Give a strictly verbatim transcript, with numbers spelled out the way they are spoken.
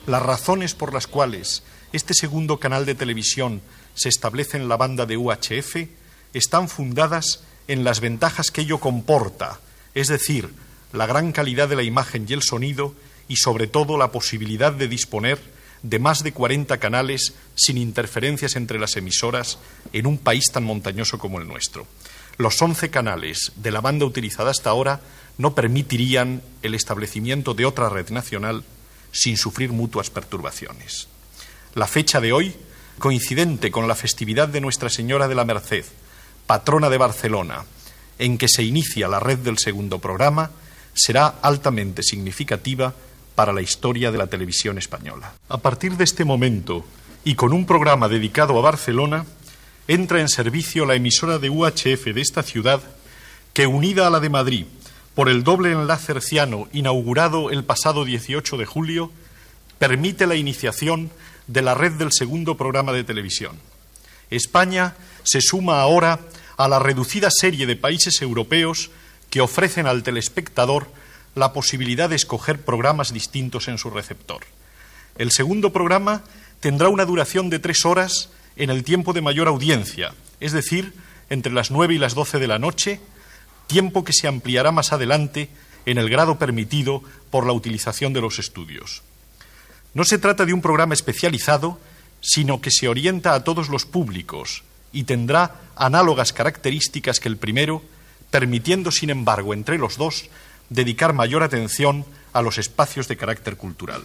Las razones por las cuales este segundo canal de televisión se establece en la banda de U H F están fundadas en las ventajas que ello comporta, es decir, la gran calidad de la imagen y el sonido y, sobre todo, la posibilidad de disponer de más de cuarenta canales sin interferencias entre las emisoras en un país tan montañoso como el nuestro. Los once canales de la banda utilizada hasta ahora no permitirían el establecimiento de otra red nacional sin sufrir mutuas perturbaciones. La fecha de hoy, coincidente con la festividad de Nuestra Señora de la Merced, patrona de Barcelona, en que se inicia la red del segundo programa, será altamente significativa para la historia de la televisión española. A partir de este momento, y con un programa dedicado a Barcelona, entra en servicio la emisora de U H F de esta ciudad, que, unida a la de Madrid por el doble enlace herciano inaugurado el pasado dieciocho de julio, permite la iniciación de la red del segundo programa de televisión. España se suma ahora a la reducida serie de países europeos que ofrecen al telespectador la posibilidad de escoger programas distintos en su receptor. El segundo programa tendrá una duración de tres horas en el tiempo de mayor audiencia, es decir, entre las nueve y las doce de la noche, tiempo que se ampliará más adelante en el grado permitido por la utilización de los estudios. No se trata de un programa especializado, sino que se orienta a todos los públicos y tendrá análogas características que el primero, permitiendo, sin embargo, entre los dos, dedicar mayor atención a los espacios de carácter cultural.